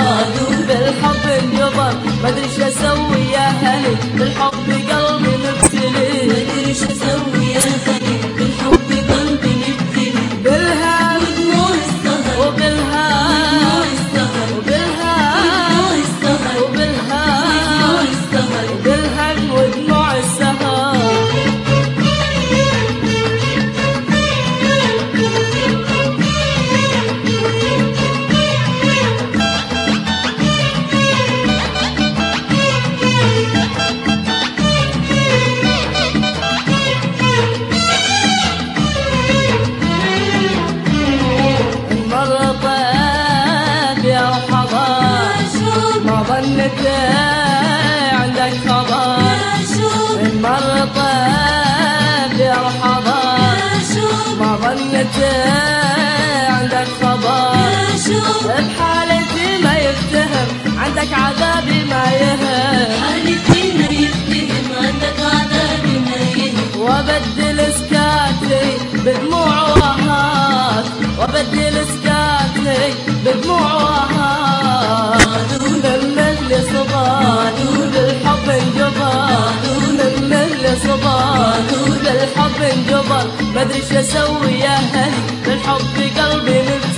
بالحب انجبر مدري شو اسوي يا هلي بالحب قلبي مبتلي مدري شو اسوي يا هلي بالحب قلبي مبتلي بالهم ودموع السهر وبالهام ودموع السهر وبالهام وبالهم ودموع السهر ما ظنك عندك خبر من مر طيب يرحضر ما ظنك عندك خبر بحالتي ما يفتهم عندك عذابي ما يهم حالتي ما يفتهم عندك عذابي ما يهم وابدل سكاتي بدموع وهات وابدل سكاتي بدموع وهات من صبار بالحب انجبر من صبار بالحب انجبر مدري شو اسوي يا هلي بالحب قلبي